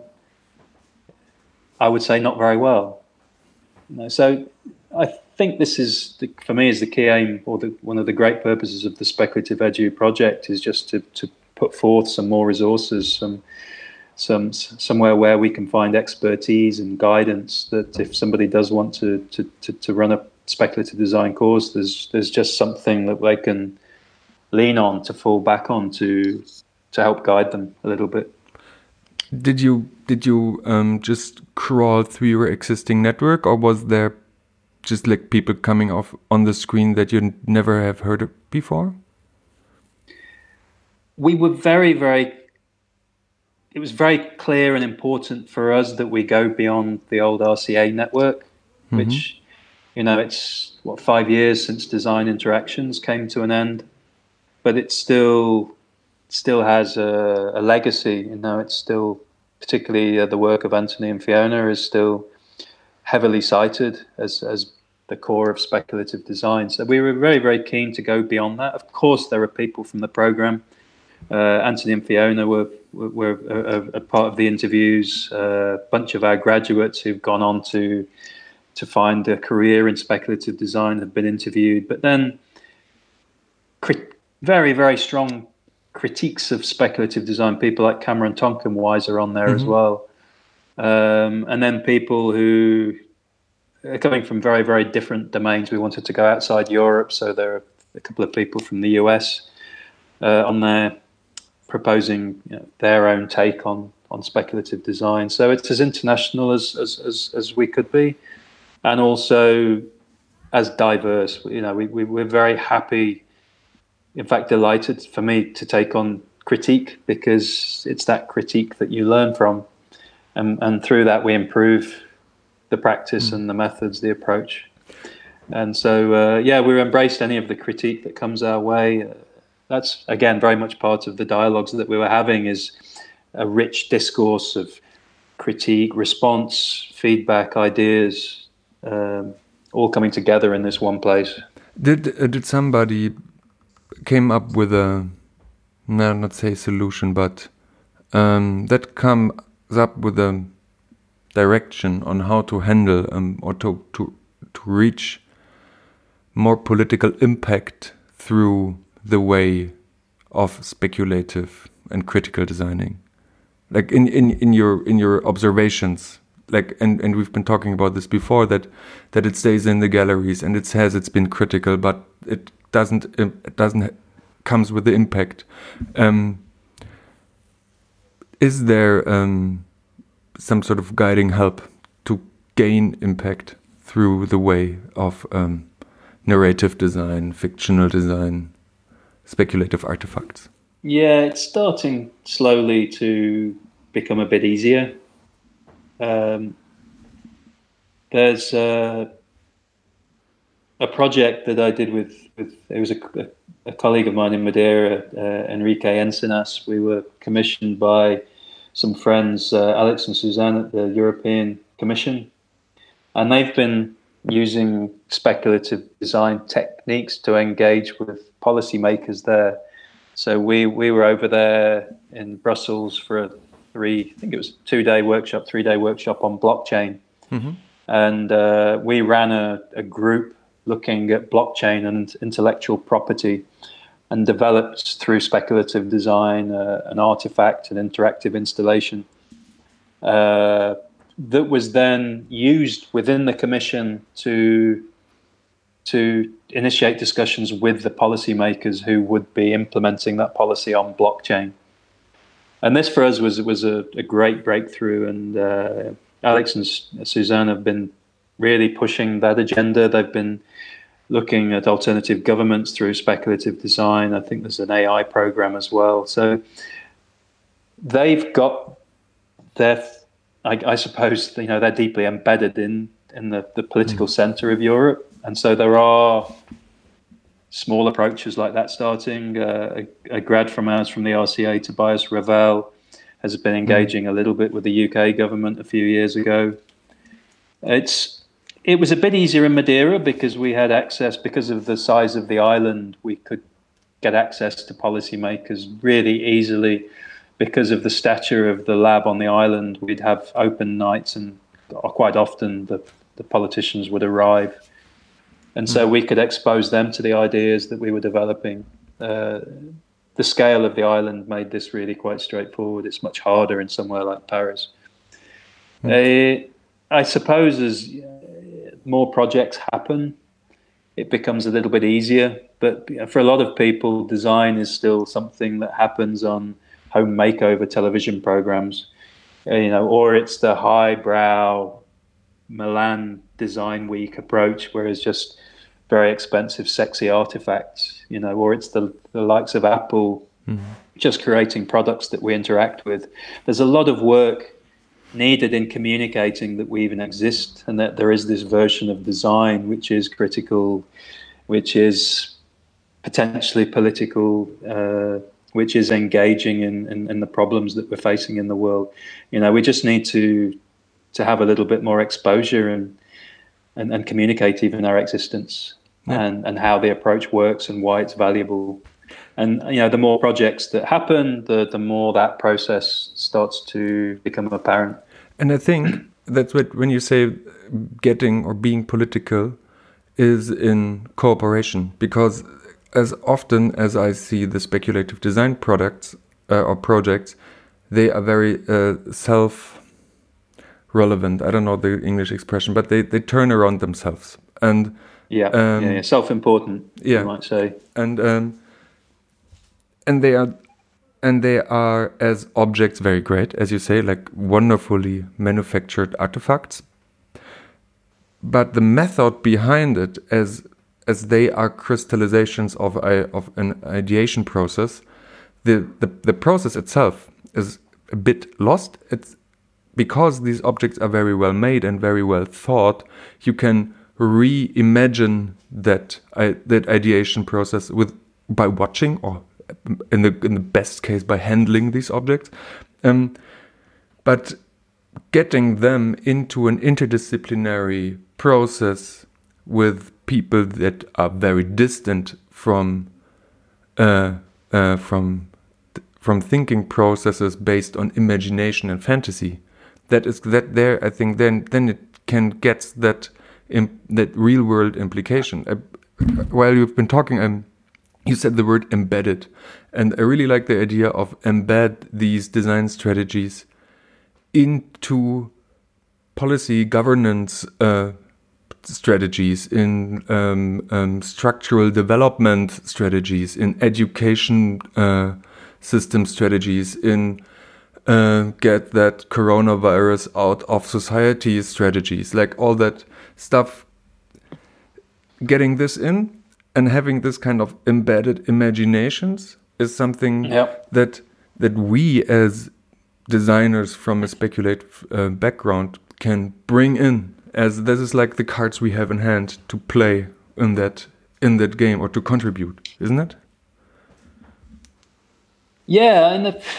I would say, not very well. You know, so I think this is, the, for me, is the key aim, or the, one of the great purposes of the Speculative Edu project, is just to, to put forth some more resources, some, some somewhere where we can find expertise and guidance, that if somebody does want to, to, to, to run a speculative design course, there's there's just something that they can lean on, to fall back on, to to help guide them a little bit. Did you did you um, just crawl through your existing network, or was there just like people coming off on the screen that you never have heard of before? We were very, very, it was very clear and important for us that we go beyond the old R C A network, mm-hmm. which, you know, it's, what, five years since Design Interactions came to an end, but it still still has a, a legacy. You know, it's still, particularly uh, the work of Anthony and Fiona is still heavily cited as, as the core of speculative design. So we were very, very keen to go beyond that. Of course, there are people from the program. Uh, Anthony and Fiona were were, were a, a part of the interviews. Uh, a bunch of our graduates who've gone on to to find a career in speculative design have been interviewed. But then, crit- very, very strong critiques of speculative design. People like Cameron Tonkin-Wise are on there mm-hmm. as well. Um, and then people who are coming from very, very different domains. We wanted to go outside Europe, so there are a couple of people from the U S uh, on there proposing, you know, their own take on, on speculative design. So it's as international as, as, as, as we could be, and also as diverse. You know, we, we, we're very happy, in fact, delighted for me to take on critique, because it's that critique that you learn from. And, and through that, we improve the practice mm. and the methods, the approach. And so, uh, yeah, we've embraced any of the critique that comes our way. Uh, that's, again, very much part of the dialogues that we were having, is a rich discourse of critique, response, feedback, ideas, um, all coming together in this one place. Did uh, did somebody came up with a, no, not say solution, but um, that comes up with a direction on how to handle um, or to, to to reach more political impact through the way of speculative and critical designing, like in, in, in your in your observations, like and, and we've been talking about this before, that that it stays in the galleries and it says it's been critical, but it doesn't it doesn't comes with the impact. Um, is there um, some sort of guiding help to gain impact through the way of um, narrative design, fictional design, speculative artifacts? Yeah, it's starting slowly to become a bit easier. Um, there's a, a project that I did with, with it was a, a, a colleague of mine in Madeira, uh, Enrique Encinas. We were commissioned by some friends, uh, Alex and Suzanne at the European Commission, and they've been using speculative design techniques to engage with policymakers there. So we we were over there in Brussels for a three, I think it was two day workshop, three day workshop on blockchain, Mm-hmm. and uh, we ran a, a group looking at blockchain and intellectual property, and developed through speculative design uh, an artifact, an interactive installation uh, that was then used within the commission to to initiate discussions with the policymakers who would be implementing that policy on blockchain. And this for us was was a, a great breakthrough, and uh, Alex and Suzanne have been really pushing that agenda. They've been looking at alternative governments through speculative design. I think there's an A I program as well. So they've got their, I, I suppose, you know, they're deeply embedded in, in the, the political mm. center of Europe. And so there are small approaches like that starting. Uh, a, a grad from ours from the R C A, Tobias Ravel, has been engaging a little bit with the U K government a few years ago. It's It was a bit easier in Madeira because we had access, because of the size of the island, we could get access to policymakers really easily. Because of the stature of the lab on the island, we'd have open nights, and quite often the, the politicians would arrive. And so we could expose them to the ideas that we were developing. Uh, the scale of the island made this really quite straightforward. It's much harder in somewhere like Paris. Mm. Uh, I suppose as more projects happen, it becomes a little bit easier. But for a lot of people, design is still something that happens on home makeover television programs, you know, or it's the highbrow Milan Design Week approach, where it's just very expensive, sexy artifacts, you know, or it's the, the likes of Apple mm-hmm. just creating products that we interact with. There's a lot of work needed in communicating that we even exist, and that there is this version of design which is critical, which is potentially political, uh, which is engaging in, in, in the problems that we're facing in the world. You know, we just need to to have a little bit more exposure and and, and communicate even our existence yeah. and, and how the approach works and why it's valuable. And, you know, the more projects that happen, the, the more that process starts to become apparent. And I think that's what, when you say getting or being political, is in cooperation. Because as often as I see the speculative design products uh, or projects, they are very uh, self-relevant. I don't know the English expression, but they, they turn around themselves. And yeah, um, yeah, yeah. self-important, yeah. you might say. And um, and they are and they are as objects very great, as you say, like wonderfully manufactured artifacts. But the method behind it, as as they are crystallizations of a, of an ideation process, the, the the process itself is a bit lost. It's because these objects are very well made and very well thought. You can reimagine that uh, that ideation process with by watching, or in the in the best case by handling these objects, um, but getting them into an interdisciplinary process with people that are very distant from uh, uh, from from thinking processes based on imagination and fantasy. That is that there. I think then then it can get that imp, that real world implication. Uh, while you've been talking, um, you said the word embedded, and I really like the idea of embed these design strategies into policy governance uh, strategies, in um, um, structural development strategies, in education uh, system strategies, in uh, get that coronavirus out of society strategies, like all that stuff. Getting this in and having this kind of embedded imaginations is something yep. that that we as designers from a speculative uh, background can bring in, as this is like the cards we have in hand to play in that in that game, or to contribute, isn't it? Yeah, and the,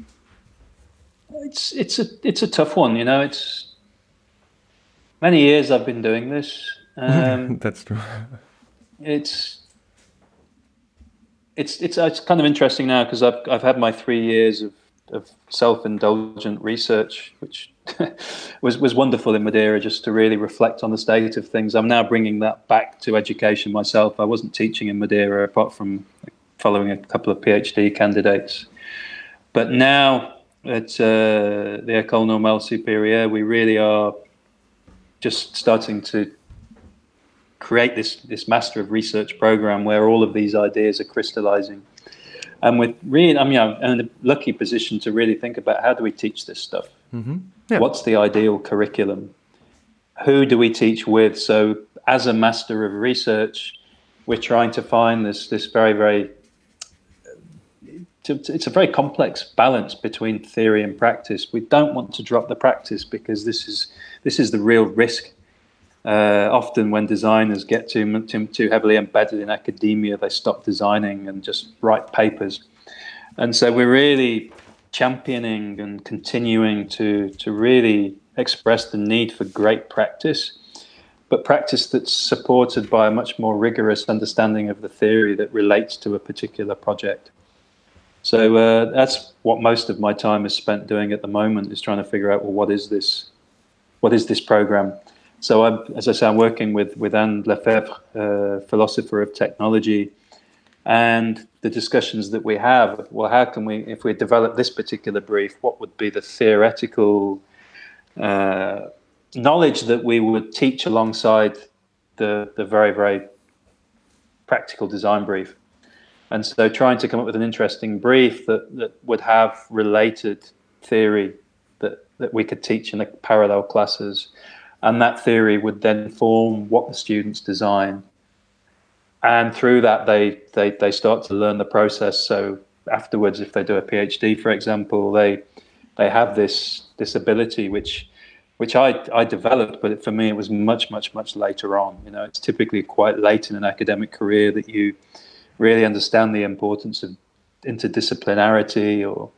it's it's a it's a tough one, you know. It's many years I've been doing this. Um, That's true. It's it's it's it's kind of interesting now because I've I've had my three years of, of self-indulgent research, which was was wonderful in Madeira, just to really reflect on the state of things. I'm now bringing that back to education myself. I wasn't teaching in Madeira apart from following a couple of PhD candidates, but now at uh, the École Normale Supérieure, we really are just starting to create this this Master of Research program where all of these ideas are crystallizing. And with really, I mean, I'm in a lucky position to really think about how do we teach this stuff? Mm-hmm. Yeah. What's the ideal curriculum? Who do we teach with? So as a Master of Research, we're trying to find this this very, very, it's a very complex balance between theory and practice. We don't want to drop the practice because this is this is the real risk. Uh, often when designers get too, too too heavily embedded in academia, they stop designing and just write papers. And so we're really championing and continuing to to really express the need for great practice, but practice that's supported by a much more rigorous understanding of the theory that relates to a particular project. So uh, that's what most of my time is spent doing at the moment, is trying to figure out, well, what is this? What is this program? So, I'm, as I say, I'm working with, with Anne Lefebvre, uh, philosopher of technology, and the discussions that we have, well, how can we, if we develop this particular brief, what would be the theoretical uh, knowledge that we would teach alongside the, the very, very practical design brief? And so trying to come up with an interesting brief that, that would have related theory that, that we could teach in the parallel classes. And that theory would then form what the students design. And through that, they, they, they start to learn the process. So afterwards, if they do a PhD, for example, they they have this this ability, which which I, I developed, but for me, it was much, much, much later on. You know, it's typically quite late in an academic career that you really understand the importance of interdisciplinarity or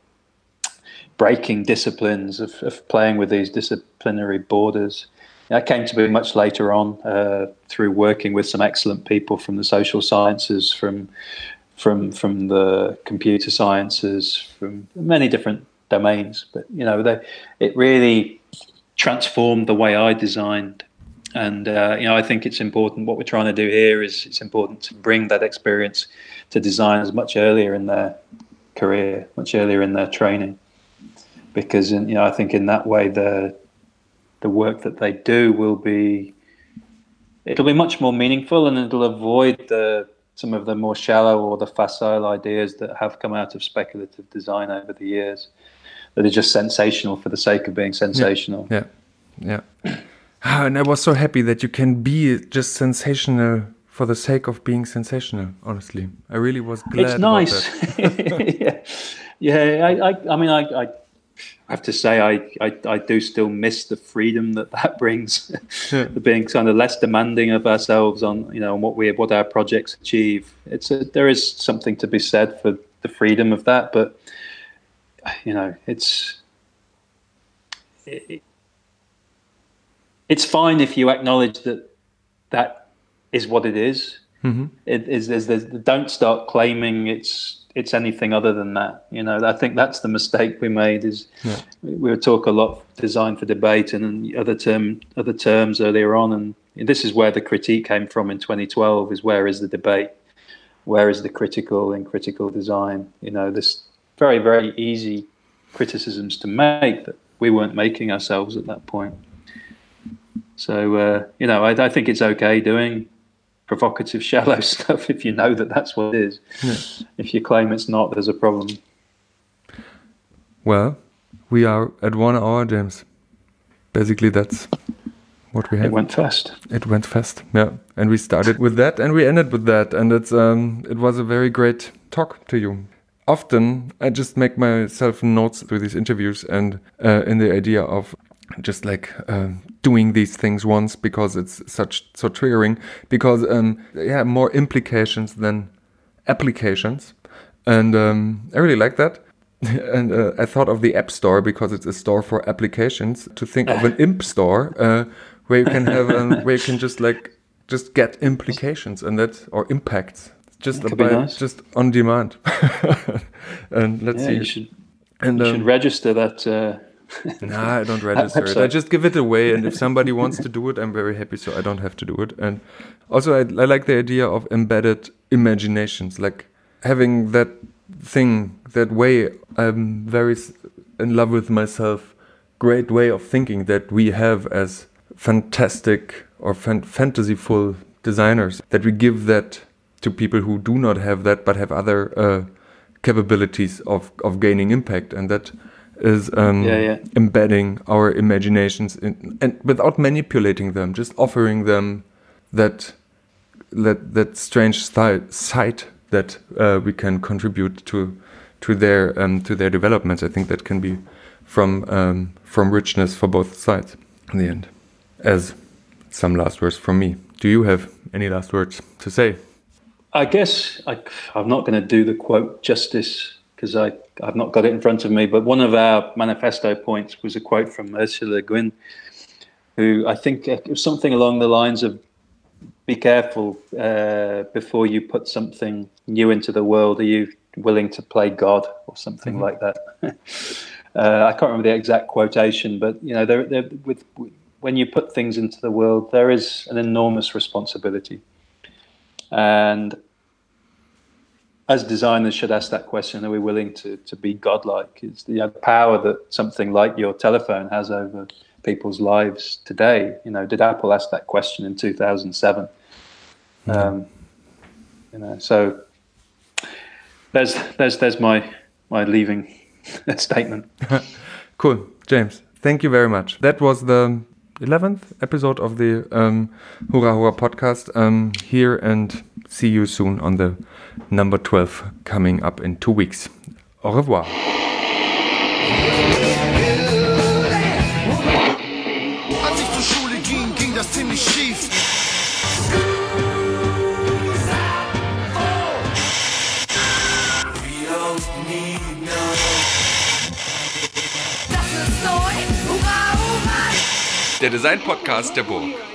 breaking disciplines, of, of playing with these disciplinary borders. That came to be much later on uh, through working with some excellent people from the social sciences, from from from the computer sciences, from many different domains. But you know, they, it really transformed the way I designed. And uh, you know, I think it's important. What we're trying to do here is it's important to bring that experience to designers much earlier in their career, much earlier in their training, because in, you know, I think in that way the the work that they do will be, it'll be much more meaningful, and it'll avoid the some of the more shallow or the facile ideas that have come out of speculative design over the years, that are just sensational for the sake of being sensational. Yeah, yeah. yeah. And I was so happy that you can be just sensational for the sake of being sensational, honestly. I really was glad It's nice. about that. yeah, yeah I, I, I mean, I, I I have to say, I, I, I do still miss the freedom that that brings, yeah. being kind of less demanding of ourselves on, you know, on what we what our projects achieve. It's a, there is something to be said for the freedom of that, but you know, it's it, it's fine if you acknowledge that that is what it is. Mm-hmm. It is. There's, there's, don't start claiming it's. It's anything other than that. You know, I think that's the mistake we made. Is yeah. we would talk a lot design for debate and other term other terms earlier on, and this is where the critique came from in twenty twelve. Is where is the debate? Where is the critical in critical design? You know, this very very easy criticisms to make that we weren't making ourselves at that point. So uh, you know, I, I think it's okay doing provocative, shallow stuff if you know that that's what it is. Yeah. If you claim it's not, there's a problem. Well, we are at one hour, James. Basically, that's what we have. It went fast. It went fast, yeah. And we started with that, and we ended with that, and it's um, it was a very great talk to you. Often, I just make myself notes through these interviews, and uh, in the idea of just like uh, doing these things once because it's such so triggering, because um yeah more implications than applications, and um I really like that. And uh, I thought of the App Store because it's a store for applications, to think of an imp store uh, where you can have um, where you can just like just get implications and that, or impacts. just That could be by, nice. just on demand. And let's Yeah, see. you should, and you um, should register that. Uh, Nah, I don't register it. I just give it away, and if somebody wants to do it, I'm very happy, so I don't have to do it. And also, I, I like the idea of embedded imaginations, like having that thing, that way. I'm very s- in love with myself. Great way of thinking that we have as fantastic or fan- fantasyful designers. That we give that to people who do not have that, but have other uh, capabilities of of gaining impact, and that is um, Yeah, yeah. embedding our imaginations in, and without manipulating them, just offering them that that that strange side, side that uh, we can contribute to to their um, to their developments. I think that can be from um, from richness for both sides in the end. As some last words from me. Do you have any last words to say? I guess I, I'm not going to do the quote justice because I I've not got it in front of me. But one of our manifesto points was a quote from Ursula Le Guin, who I think it was something along the lines of, "Be careful uh, before you put something new into the world. Are you willing to play God?" or something Mm-hmm. like that. uh, I can't remember the exact quotation, but you know, there, there, with when you put things into the world, there is an enormous responsibility. And as designers should ask that question, are we willing to, to be godlike? Is the you know, power that something like your telephone has over people's lives today? You know, did Apple ask that question in two thousand seven? Mm. Um, you know, so there's there's there's my my leaving statement. Cool, James. Thank you very much. That was the eleventh episode of the um, Hurra Hurra podcast um, here, and see you soon on the number twelve coming up in two weeks. Au revoir. Als ich zur Schule ging, ging das ziemlich schief. Der Design-Podcast der Burg.